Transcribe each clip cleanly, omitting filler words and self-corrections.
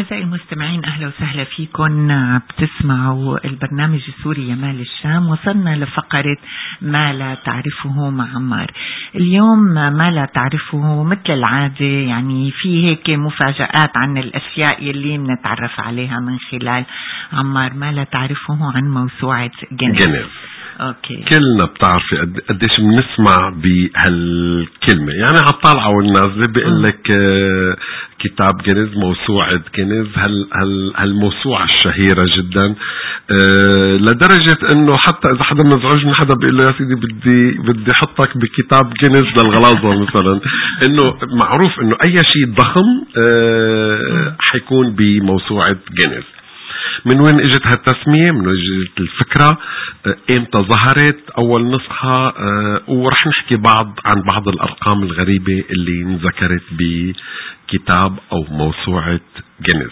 أعزائي المستمعين، أهلا وسهلا فيكم. بتسمعوا البرنامج السوري يمال الشام. وصلنا لفقرة ما لا تعرفه مع عمار. اليوم ما لا تعرفه مثل العادة، يعني في هيك مفاجآت عن الأشياء يلي بنتعرف عليها من خلال عمار. ما لا تعرفه عن موسوعة جينيس. أوكي. كلنا بتعرفي قديش بنسمع بهالكلمة، يعني عالطالعة والنازلة بيقول لك كتاب جينيس، موسوعة جينيس، هالموسوعة الشهيرة جدا، لدرجة انه حتى اذا حدا مزعوج من حدا بيقول له يا سيدي بدي احطك بكتاب جينيس للغلاظة مثلا، انه معروف انه اي شيء ضخم حيكون بموسوعة جينيس. من وين اجت هالتسمية؟ من وين اجت الفكرة؟ امتى ظهرت اول نسخة؟ ورح نحكي عن بعض الارقام الغريبة اللي انذكرت بكتاب او موسوعة جينيس.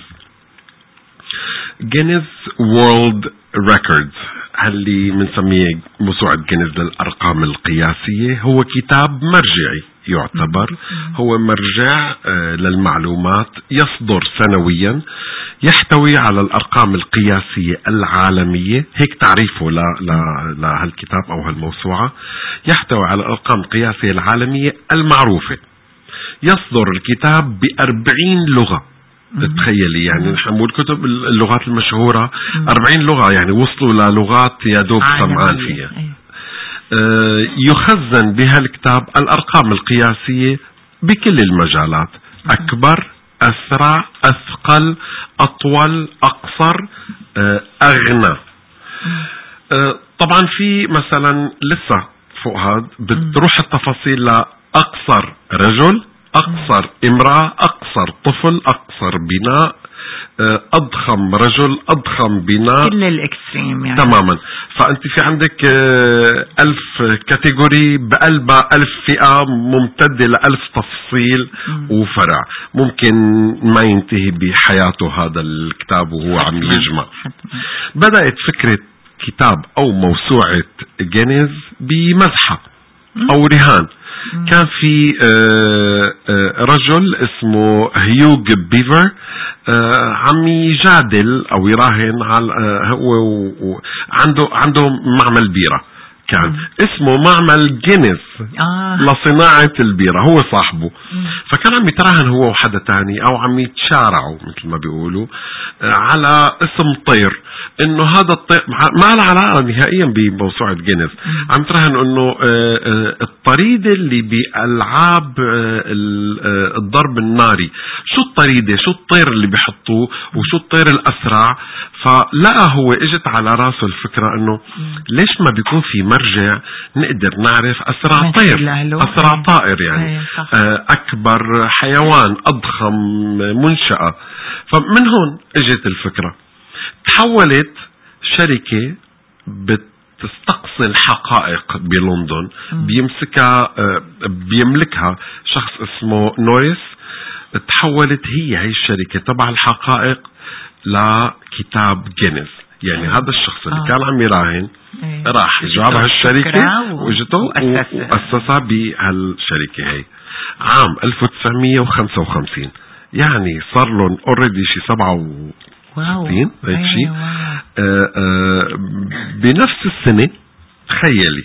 جينيس وورلد ريكوردز، اللي بنسميه موسوعة جينيس للارقام القياسية، هو كتاب مرجعي يعتبر، هو مرجع للمعلومات، يصدر سنويا، يحتوي على الأرقام القياسية العالمية. هيك تعريفه لهالكتاب أو هالموسوعة، يحتوي على الأرقام القياسية العالمية المعروفة. يصدر الكتاب ب40 لغة. تخيلي، يعني نحن نقول كتب اللغات المشهورة 40 لغة، يعني وصلوا للغات يدوب سمعان فيها. يخزن بهالكتاب الأرقام القياسية بكل المجالات، أكبر، أسرع، أثقل، أطول، أقصر، أغنى. طبعا في مثلا لسه فوق هذا بتروح التفاصيل لأقصر رجل، أقصر امرأة، أقصر طفل، أقصر بناء، أضخم رجل، أضخم بناء، كل الإكستريم يعني. تماما. فأنت في عندك 1000 كاتيجوري، بقلبها 1000 فئة ممتدة ل1000 تفصيل وفرع، ممكن ما ينتهي بحياته هذا الكتاب وهو عم يجمع. بدأت فكرة كتاب أو موسوعة جينيس بمزحة أو رهان. كان في رجل اسمه هيوغ بيفر عم يجادل او يراهن على هو عنده معمل بيرة، كان اسمه معمل جينيس لصناعة البيرة، هو صاحبه. فكان عم يتراهن هو وحدا تاني او عم يتشارعوا مثل ما بيقولوا على اسم طير، انه هذا الطير ما له علاقة نهائيا بموسوعة جينيس. عم تراهن انه الطريدة اللي بألعاب الضرب الناري، شو الطريدة، شو الطير اللي بيحطوه، وشو الطير الأسرع. فلقى هو اجت على راسه الفكرة انه ليش ما بيكون في مرجع نقدر نعرف أسرع طير، أسرع طائر يعني، أكبر حيوان، أضخم منشأة. فمن هون اجت الفكرة. تحولت شركة بتستقصي الحقائق بلندن، بيملكها شخص اسمه نوريس. تحولت هي الشركة تبع الحقائق لكتاب جينيس. يعني هذا الشخص اللي كان عم يراهن راح جاب هالشركة وجته وأسسها بهالشركة هي عام 1955. يعني صار لهم اوريدي شي 67 هيك شيء. بنفس السنة تخيلي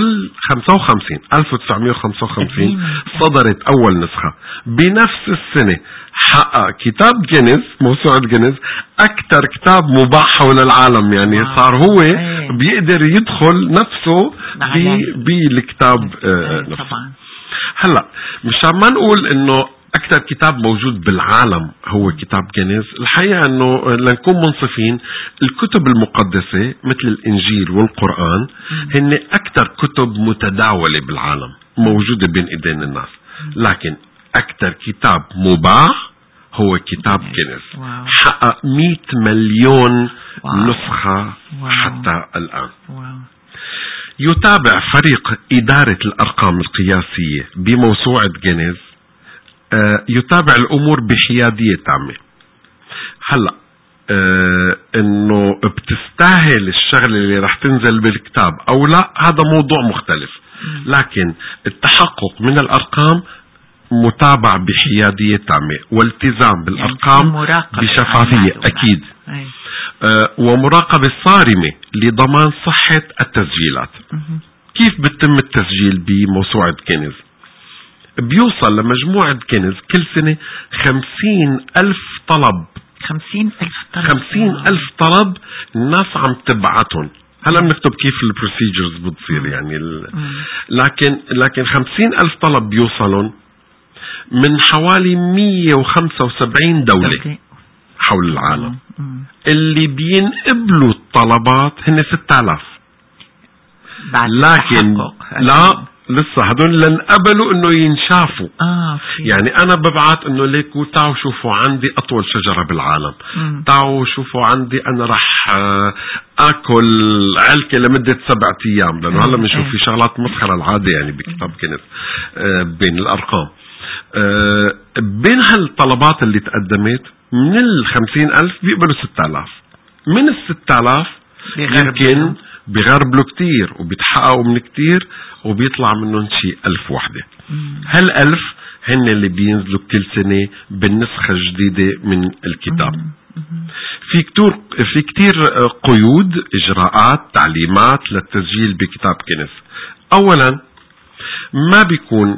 بال 1955 صدرت أول نسخة. بنفس السنة حقق كتاب جينيس، موسوعة جينيس، أكثر كتاب مباح حول العالم. يعني صار هو بيقدر يدخل نفسه بالكتاب نفسه. هلأ مشان ما نقول إنه أكثر كتاب موجود بالعالم هو كتاب جينيس، الحقيقة أنه لنكون منصفين، الكتب المقدسة مثل الإنجيل والقرآن هن أكثر كتب متداولة بالعالم موجودة بين إيدين الناس، لكن أكثر كتاب مباح هو كتاب جينيس. حقق 100 مليون نسخة حتى الآن. يتابع فريق إدارة الأرقام القياسية بموسوعة جينيس، يتابع الأمور بحيادية تامة. هلأ إنه بتستاهل الشغلة اللي رح تنزل بالكتاب أو لا، هذا موضوع مختلف، لكن التحقق من الأرقام متابع بحيادية تامة والتزام بالأرقام يعني بشفافية أكيد. ومراقبة صارمة لضمان صحة التسجيلات. كيف بتتم التسجيل بموسوعة كنز؟ بيوصل لمجموعة كنز كل سنة 50,000 طلب. 50,000 طلب الناس عم تبعتهم. هلا بنكتب كيف البروسيجرز بتصير يعني لكن 50,000 طلب بيوصلون من حوالي 175 دولة حول العالم. اللي بينقبلوا الطلبات هن 6,000. لكن لا لسه هدول لنقبلوا انه ينشافوا. يعني انا ببعت انه ليكوا تعالوا شوفوا عندي اطول شجرة بالعالم. تعالوا شوفوا عندي انا رح اكل علكة لمدة 7 ايام. لانه هلا بنشوف في شغلات مسخرة العادة يعني بكتاب كنز بين الارقام. بين هالطلبات اللي تقدمت من 50,000 بيقبلوا 6,000. من 6,000 يمكن بغربلوا كتير وبيتحققوا من كتير وبيطلع منهم شيء 1000 وحدة. هال1000 هن اللي بينزلوا كل سنة بالنسخة الجديدة من الكتاب. في كتير قيود، إجراءات، تعليمات للتسجيل بكتاب كنز. أولا ما بيكون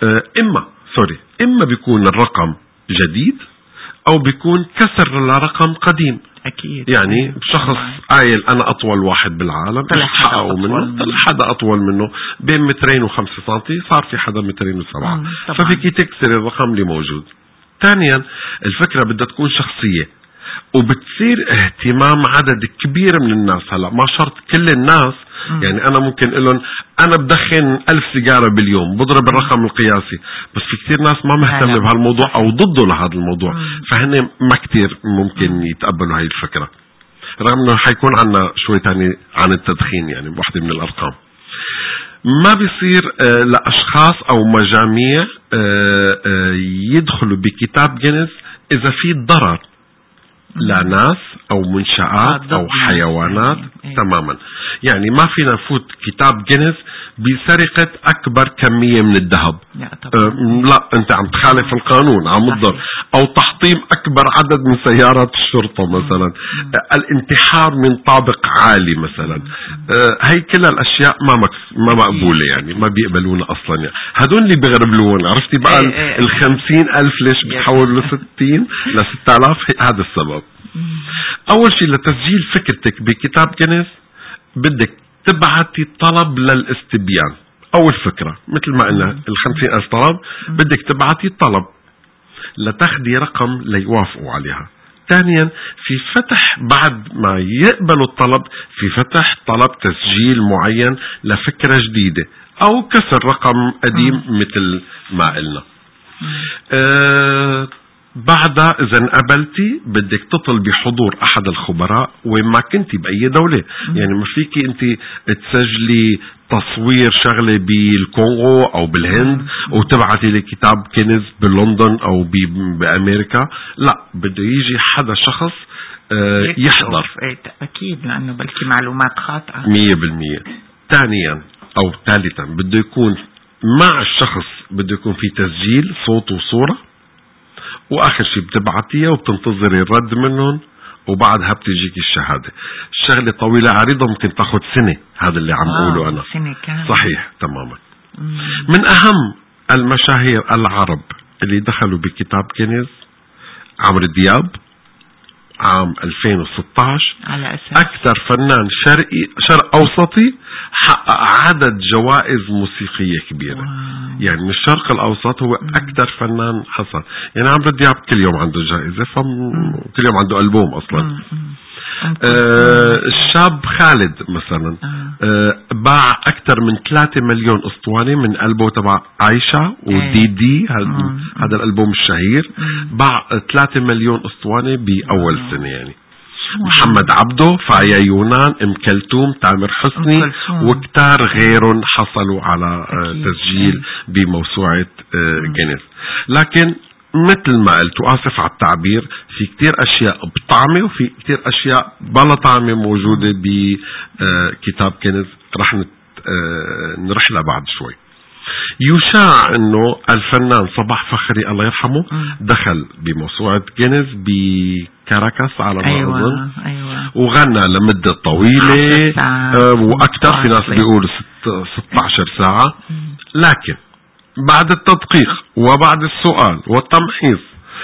إما بيكون الرقم جديد أو بيكون كسر لرقم قديم. أكيد. يعني شخص قايل أنا أطول واحد بالعالم طلع حدا أطول منه بين 2 و5 سنتي، صار في حدا 207. ففيك تكسر الرقم اللي موجود. ثانيا الفكرة بدها تكون شخصية وبتصير اهتمام عدد كبير من الناس. هلا ما شرط كل الناس. يعني أنا ممكن لهم أنا بدخن 1000 سيجارة باليوم، بضرب الرقم القياسي، بس في كتير ناس ما مهتم بهالموضوع أو ضده لهذا الموضوع. فهن ما كتير ممكن يتقبلوا هاي الفكرة، رغم أنه حيكون عنا شوي تاني عن التدخين يعني بوحدة من الأرقام. ما بيصير لأشخاص أو مجاميع يدخلوا بكتاب جينيس إذا في ضرر لناس أو منشآت أو حيوانات. تماما. يعني ما فينا نفوت كتاب جينيس بسرقة أكبر كمية من الذهب. لا أنت عم تخالف القانون، عم تضر. أو تحطيم أكبر عدد من سيارات الشرطة مثلا. الانتحار من طابق عالي مثلا. هاي كل الأشياء ما مقبولة يعني ما بيقبلونا أصلا. يعني هدول اللي بيغربلون. عرفتي بقى 50,000 ليش بتحولوا 60 ل6,000؟ هذا السبب. أول شيء لتسجيل فكرتك بكتاب كنز بدك تبعتي طلب للاستبيان. أول فكرة مثل ما قلنا 50,000 طلب بدك تبعتي طلب لتاخدي رقم ليوافقوا عليها. ثانيا في فتح بعد ما يقبلوا الطلب في فتح طلب تسجيل معين لفكرة جديدة أو كسر رقم قديم مثل ما قلنا. بعدها إذا انقبلتي بدك تطلبي حضور أحد الخبراء وين ما كنتي بأي دولة. يعني ما فيكي أنت تسجلي تصوير شغلة بالكونغو أو بالهند وتبعتي لي كتاب كنز بلندن أو بأمريكا. لا، بده يجي حدا شخص يحضر. أكيد لأنه بلكي معلومات خاطئة 100%. ثانيا أو ثالثا بده يكون مع الشخص بده يكون في تسجيل صوت وصورة. واخر شيء بتبعتيها وبتنتظري الرد منهم وبعدها بتجيك الشهادة. الشغلة طويلة عريضة ممكن تاخد سنة. هذا اللي عم اقوله انا. سنة كاملة. صحيح تماما. من اهم المشاهير العرب اللي دخلوا بكتاب كنز عمرو دياب عام 2016 على أساس أكثر فنان شرق أوسطي حقق عدد جوائز موسيقية كبيرة. يعني من الشرق الأوسط هو أكثر فنان حصل. يعني عمرو دياب كل يوم عنده جائزة، كل يوم عنده ألبوم أصلا. الشاب خالد مثلا باع أكثر من 3 مليون أسطوانة من ألبوم تبع عايشة وديدي. هذا الألبوم الشهير باع 3 مليون أسطوانة بأول سنة. يعني محمد عبده، فايا يونان، ام كلثوم، تامر حسني وكتار غيرهم حصلوا على تسجيل بموسوعة جينيس. لكن مثل ما قلت وآسف على التعبير في كتير أشياء بطعمة وفي كتير أشياء بلا طعمة موجودة بكتاب كنز. رح نرحلها بعد شوي. يشاع انه الفنان صباح فخري الله يرحمه دخل بموسوعة جينيس بكاراكاس على ما أظن. أيوة. وغنى لمدة طويلة وأكثر، في ناس بيقولوا 16 ساعة. لكن بعد التدقيق وبعد السؤال والتمحيص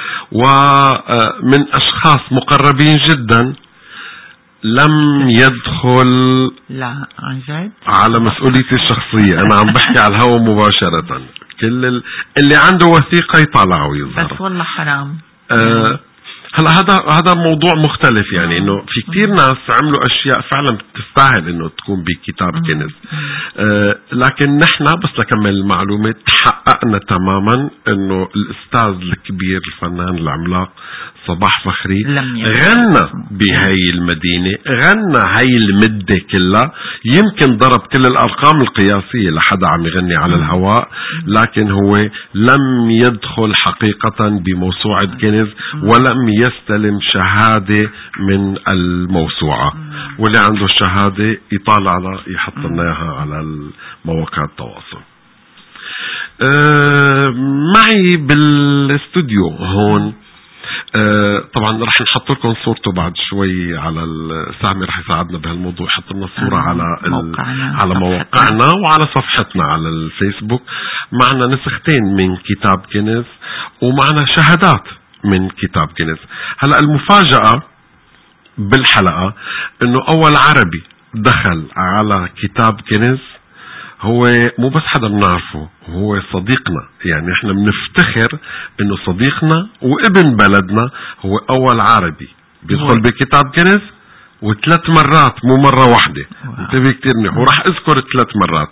ومن أشخاص مقربين جدا لم يدخل. لا عن جد على مسؤوليتي الشخصية، أنا عم بحكي على الهواء مباشرة. كل اللي عنده وثيقة يطلع ويظهر. بس والله حرام. هلا هذا موضوع مختلف، يعني انه في كتير ناس عملوا اشياء فعلا بتستاهل انه تكون بكتاب جينيس. لكن نحن بس لكمل المعلومة، تحققنا تماما انه الاستاذ الكبير الفنان العملاق صباح فخري غنى بهاي المدينة، غنى هاي المدة كلها، يمكن ضرب كل الارقام القياسية لحدا عم يغني على الهواء، لكن هو لم يدخل حقيقة بموسوعة جينيس ولم يستلم شهادة من الموسوعة. واللي عنده الشهادة يطالع على يحط لنا اياها على مواقع التواصل. معي بالاستوديو هون طبعا رح نحط لكم صورته بعد شوي على سامي، رح يساعدنا بهالموضوع، يحط لنا الصورة على مواقعنا وعلى صفحتنا على الفيسبوك. معنا نسختين من كتاب جينيس ومعنا شهادات من كتاب جينيس. هلا المفاجأة بالحلقة انه اول عربي دخل على كتاب جينيس هو مو بس حدا بنعرفه، هو صديقنا. يعني احنا بنفتخر انه صديقنا وابن بلدنا هو اول عربي بيدخل بكتاب جينيس، وثلاث مرات مو مرة واحدة. انتبه كتير منيح، وراح اذكر 3 مرات.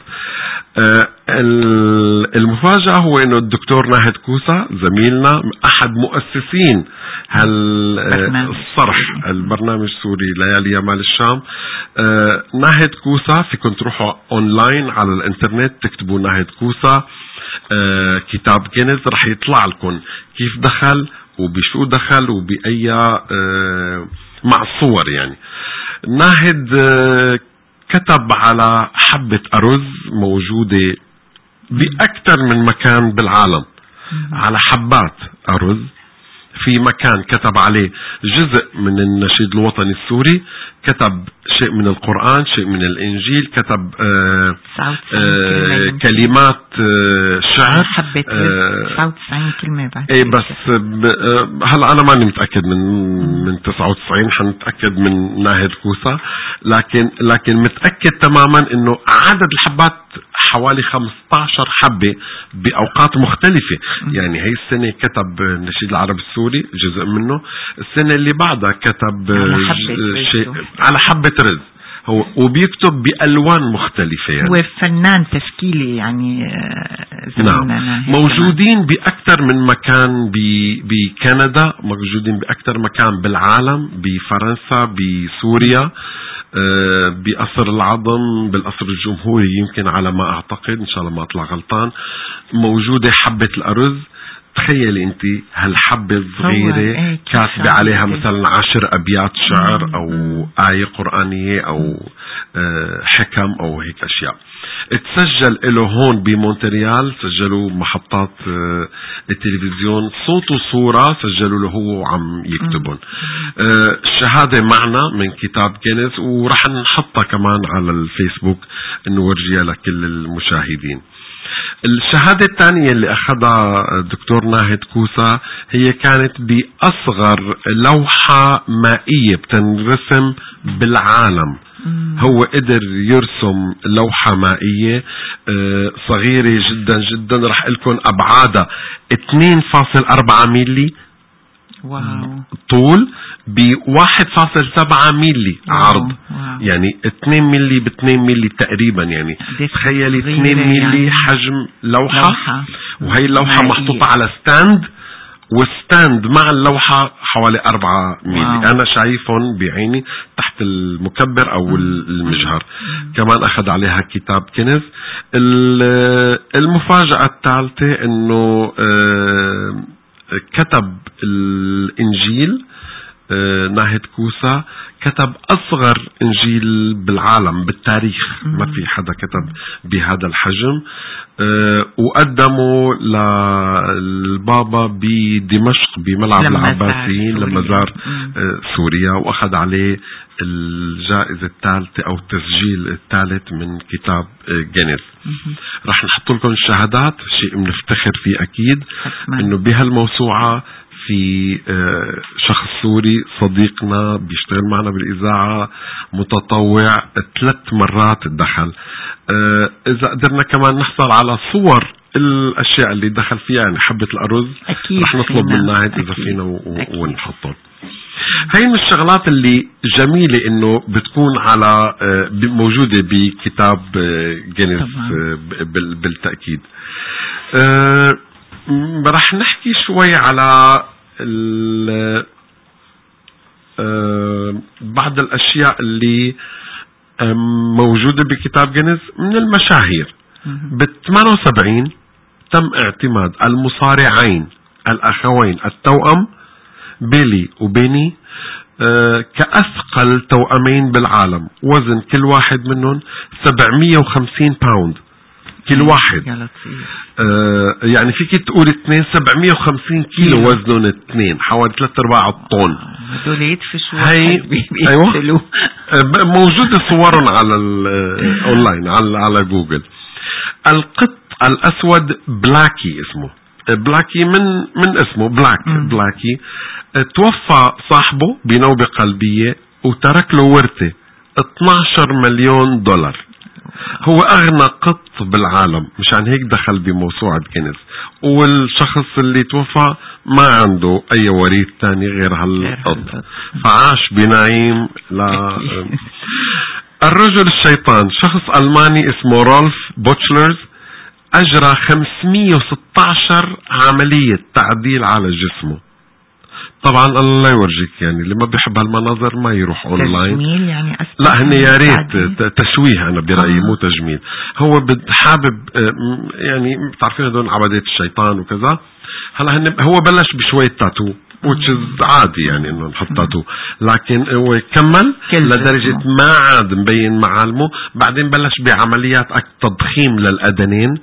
المفاجأة هو انه الدكتور ناهد كوسا زميلنا احد مؤسسين الصرح البرنامج السوري ليالي يمال الشام. ناهد كوسا فيكم تروحوا اونلاين على الانترنت تكتبوا ناهد كوسا كتاب جينيس، رح يطلع لكم كيف دخل وبشو دخل وبأي مع الصور. يعني ناهد كتب على حبة أرز موجودة بأكثر من مكان بالعالم، على حبات أرز في مكان كتب عليه جزء من النشيد الوطني السوري، كتب شيء من القرآن، شيء من الإنجيل، كتب كلمات شعر، حبة 99 كلمة بعد. ايه بس هلا أنا ماني متأكد من 99، حنتأكد من ناهد كوسا، لكن متأكد تماما إنه عدد الحبات حوالي 15 حبة بأوقات مختلفة. يعني هي السنة كتب النشيد العربي السوري جزء منه، السنة اللي بعدها كتب شيء على حبة رز، هو وبيكتب بألوان مختلفة. يعني وفنان تشكيلي يعني نعم. موجودين بأكثر من مكان بكندا، موجودين بأكثر مكان بالعالم، بفرنسا، بسوريا، بقصر العظم، بالقصر الجمهوري يمكن على ما أعتقد، إن شاء الله ما أطلع غلطان. موجودة حبة الأرز، تخيلي انت هالحبة الصغيرة كاتبة عليها مثلا 10 أبيات شعر أو آية قرآنية أو حكم أو هيك أشياء. اتسجل له هون بمونتريال، سجلوا محطات التلفزيون صوت وصورة، سجلوا له هو وعم يكتبون. الشهادة معنا من كتاب جينيس، ورح نحطها كمان على الفيسبوك انه ورجيها لكل المشاهدين. الشهادة الثانية اللي أخذها الدكتور ناهد كوسا هي كانت بأصغر لوحة مائية بتنرسم بالعالم. هو قدر يرسم لوحة مائية صغيرة جدا جدا، رح لكم أبعادها 2.4 ميلي طول ب 1.7 ميلي عرض. يعني 2 ميلي ب2 ميلي تقريبا. يعني تخيلي 2 ميلي حجم لوحة. وهي اللوحة محطوطة على ستاند، والستاند مع اللوحة حوالي 4 ميلي. أنا شايفهم بعيني تحت المكبر أو المجهر. كمان أخذ عليها كتاب جينيس. المفاجأة الثالثة أنه كتب الإنجيل. ناهد كوسا كتب أصغر إنجيل بالعالم بالتاريخ، ما في حدا كتب بهذا الحجم. وقدموا للبابا بدمشق بملعب العباسيين لما زار سوريا، وأخذ عليه الجائزة الثالثة أو التسجيل الثالث من كتاب جينيس. رح نحط لكم الشهادات، شيء بنفتخر فيه أكيد إنه بهالموسوعة في شخص سوري صديقنا بيشتغل معنا بالإذاعة متطوع 3 مرات الدخل. إذا قدرنا كمان نحصل على صور الأشياء اللي دخل فيها، يعني حبة الأرز رح نطلب من ناهد إذا فينا ونحطه. هاي من الشغلات اللي جميلة إنه بتكون على موجودة بكتاب جينيس بالتأكيد. رح نحكي شوي على بعض الأشياء اللي موجودة بكتاب جينيس من المشاهير. ب78 تم اعتماد المصارعين الأخوين التوأم بيلي وبيني كأثقل توأمين بالعالم. وزن كل واحد منهم 750 باوند كل واحد. يعني فيك تقول 2 750 كيلو وزنهم 2 حوالي 3/4 الطن. هدول يدفشوا. أيوة موجودة صورهم على الأونلاين على جوجل. القط الأسود بلاكي اسمه بلاكي من اسمه بلاكي. توفى صاحبه بنوبة قلبية وترك له ورثة 12 مليون دولار. هو أغنى قط بالعالم، مشان هيك دخل بموسوعة جينيس. والشخص اللي توفى ما عنده أي وريث تاني غير هالقط، فعاش بنعيم. الرجل الشيطان شخص ألماني اسمه رولف بوتشلرز، أجرى 516 عملية تعديل على جسمه. طبعا الله يورجيك، يعني اللي ما بيحب هالمناظر ما يروح اونلاين. يعني لا هن يا ريت تشويه، انا برأيي مو تجميل. هو حابب يعني بتعرفين هدول عبادات الشيطان وكذا. هلا هو بلش بشوية تاتو which is عادي، يعني انه نحط تاتو، لكن هو كمل لدرجة ما عاد مبين معالمه. بعدين بلش بعمليات تضخيم للأذنين،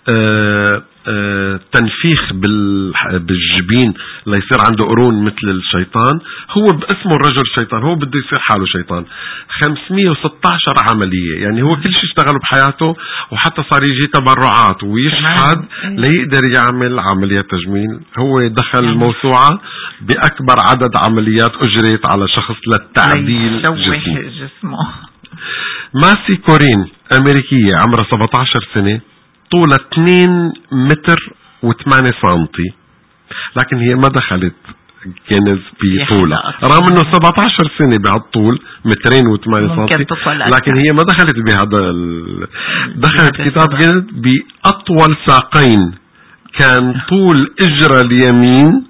تنفيخ بالجبين ليصير عنده قرون مثل الشيطان. هو باسمه الرجل الشيطان، هو بده يصير حاله شيطان. 516 عملية، يعني هو كل شيء اشتغله بحياته، وحتى صار يجي تبرعات ويشحد ليقدر يعمل عمليات تجميل. هو دخل الموسوعة بأكبر عدد عمليات أجريت على شخص للتعديل جسمه. ماسي كورين أمريكية عمرها 17 سنة، طولها 2 متر و8 سنتي، لكن هي ما دخلت جينيس بطولها رغم انه 17 سنة بهالطول 2 و8 سنتي، لكن هي ما دخلت بهذا دخلت كتاب جينيس بأطول ساقين. كان طول إجرى اليمين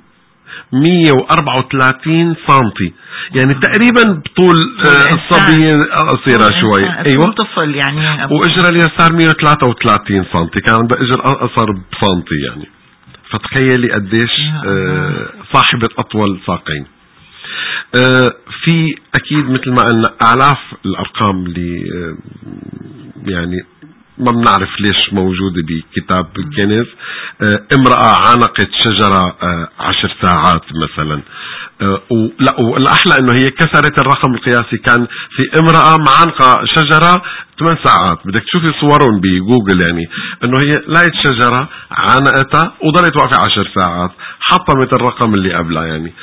134 سنتي، يعني تقريبا بطول الصبية قصيرة شوي. ايوه طفل يعني. واجرى اليسار 133 سنتي، كان عندها اجر اقصر بسنتي يعني. فتخيلي قديش صاحبة اطول ساقين. في اكيد مثل ما قلنا الاف الارقام اللي يعني ما بنعرف ليش موجودة بكتاب جينيس. امرأة عانقت شجرة 10 ساعات مثلا. والأحلى انه هي كسرت الرقم القياسي. كان في امرأة معانقة شجرة 8 ساعات. بدك تشوفي صورهم بجوجل، يعني انه هي لقيت شجرة عانقتها وضلت واقفة 10 ساعات، حطمت الرقم اللي قبلها يعني.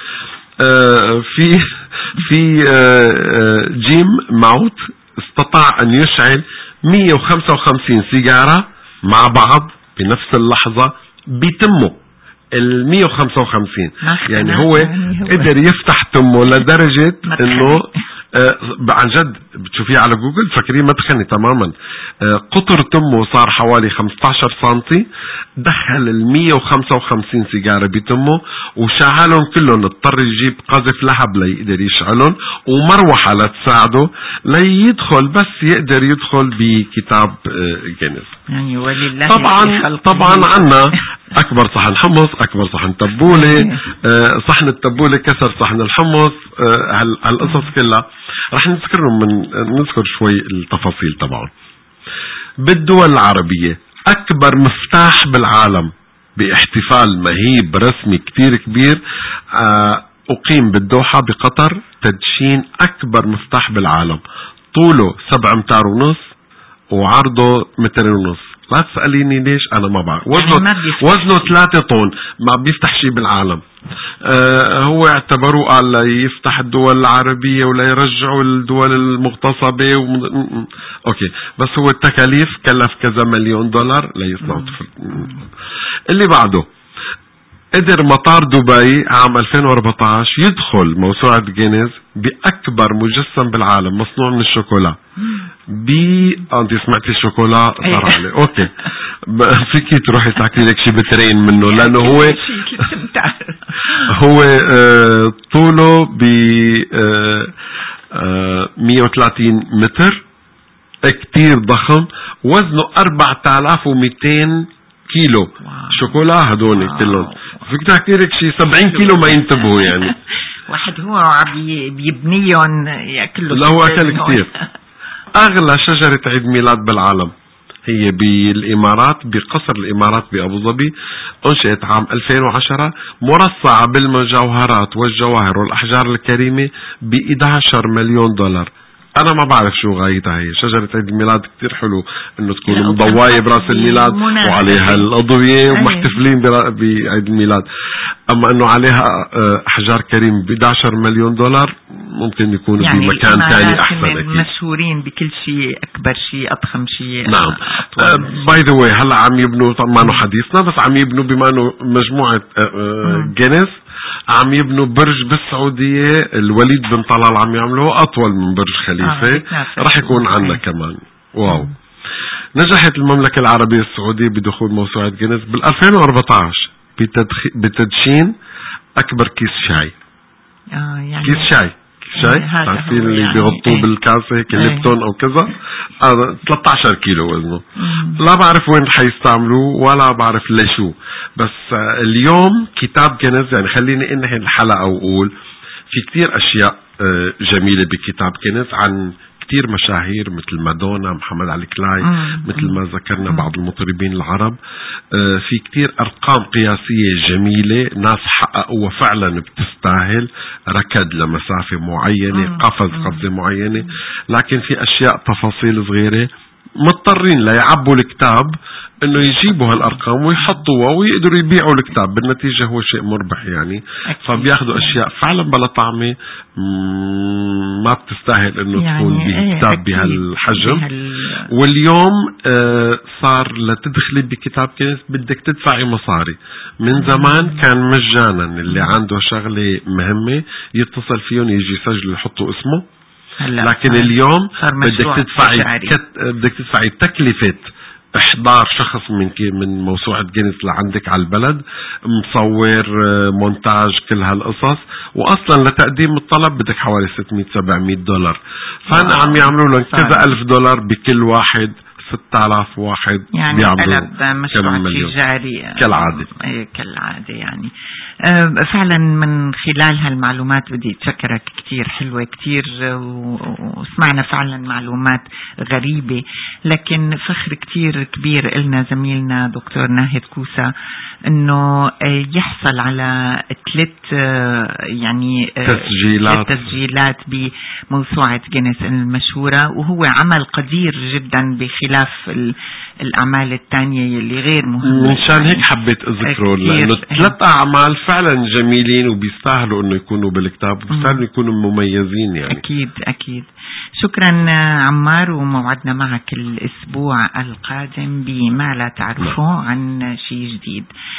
في جيم ماوت استطاع ان يشعل 155 سيجارة مع بعض بنفس اللحظة بتمه. 155 يعني هو قدر يفتح تمه لدرجة انه عن جد بتشوفيه على جوجل فكريه مدخني تماما. قطر تمه صار حوالي 15 سنتي. دخل 155 سيجارة بتمه وشعلهم كلهم. اضطر يجيب قذف لهب ليقدر يشعلهم ومروحة لتساعده ليدخل، بس يقدر يدخل بكتاب جينيس. يعني ولله طبعا عنا اكبر صحن حمص، اكبر صحن تبولة، صحن التبولة كسر صحن الحمص، هالقصص كلها. رح نذكر شوي التفاصيل طبعا. بالدول العربية أكبر مفتاح بالعالم باحتفال مهيب رسمي كتير كبير أقيم بالدوحة بقطر، تدشين أكبر مفتاح بالعالم، طوله 7 أمتار ونص وعرضه 2.5 متر. لا تسأليني ليش، أنا ما بعرف. وزنه 3 طن، ما بيفتح شيء بالعالم. هو اعتبروه قال يفتح الدول العربية ولا يرجعوا الدول المغتصبة اوكي، بس هو التكاليف كلف كذا $1,000,000 ليصنعوا طفل. اللي بعده، قدر مطار دبي عام 2014 يدخل موسوعة جينيز بأكبر مجسم بالعالم مصنوع من الشوكولا. انت سمعتي الشوكولا صار عليه اوكي، فيكي تروحي تاكلي لك شي بترين منه، لانه هو طوله ب 130 متر، كتير ضخم، وزنه 4200 كيلو شوكولا هدول كلهم. فيك تحكي لك شي 70 كيلو ما ينتبهوا يعني. واحد هو بيبنيهم ياكلوا. لا هو اكل كتير. اغلى شجرة عيد ميلاد بالعالم هي بالامارات، بقصر الامارات بابو ظبي، انشئت عام 2010، مرصعة بالمجوهرات والجواهر والاحجار الكريمة ب$11 مليون. انا ما بعرف شو غايتها. هي شجرة عيد الميلاد كتير حلو انه تكون مضواية براس الميلاد وعليها الاضوية ومحتفلين بعيد الميلاد، اما انه عليها احجار كريم ب$11 مليون ممكن يكونوا يعني بمكان ثاني احسن. اكيد مشهورين بكل شيء، اكبر شيء، اضخم شيء. نعم. باي ذا واي هلا عم يبنوا، طبعا ما حديثنا، بس عم يبنوا بما انه مجموعة جينيس عم يبنوا برج بالسعودية، الوليد بن طلال عم يعملوه أطول من برج خليفة، رح يكون عنا كمان. واو. نجحت المملكة العربية السعودية بدخول موسوعة جينيس بال2014 بتدشين أكبر كيس شاي. يعني كيس شاي تعرفين اللي يعني بيغطوه بالكاسة كليبتون أو كذا، 13 كيلو وزنه. لا بعرف وين حيستعملوه ولا بعرف ليشو، بس اليوم كتاب جينيس، يعني خليني انهي الحلقة وأقول في كتير أشياء جميلة بكتاب جينيس عن كتير مشاهير مثل مادونا، محمد علي كلاي، مثل ما ذكرنا بعض المطربين العرب. في كتير أرقام قياسية جميلة، ناس حققوها فعلا بتستاهل، ركض لمسافة معينة، قفز قفزة معينة، لكن في أشياء تفاصيل صغيرة مضطرين ليعبوا الكتاب انه يجيبوا هالارقام ويحطوها ويقدروا يبيعوا الكتاب، بالنتيجة هو شيء مربح يعني. فبياخذوا اشياء فعلا بلا طعمة ما بتستاهل انه يعني تكون بكتاب بهالحجم. واليوم صار لتدخلي بكتاب جينيس بدك تدفعي مصاري. من زمان كان مجانا، اللي عنده شغلة مهمة يتصل فيهم يجي يسجل يحطوا اسمه، لكن اليوم بدك تدفعي تكلفة احضار شخص من موسوعة جينيس لعندك على البلد، مصور، مونتاج، كل هالقصص، واصلا لتقديم الطلب بدك حوالي $600-700. فانا عم يعملوا لهم كذا $1,000 بكل واحد، 6000 واحد يعني بيعملوا مشروع تجاري كالعادة يعني. فعلا من خلال هالمعلومات بدي أتشكرك، كتير حلوة كتير، وسمعنا فعلا معلومات غريبة، لكن فخر كتير كبير إلنا زميلنا دكتور ناهد كوسة انه يحصل على 3 يعني تسجيلات بموسوعة جينيس المشهورة، وهو عمل قدير جدا بخلاف الأعمال الثانية اللي غير مهمة. من شان هيك حبيت أذكره، لأنه 3 أعمال فعلا جميلين وبيستاهلوا أنه يكونوا بالكتاب، وبيستاهلوا يكونوا مميزين يعني. أكيد. شكرا عمار، وموعدنا معك الأسبوع القادم بما لا تعرفه عن شيء جديد.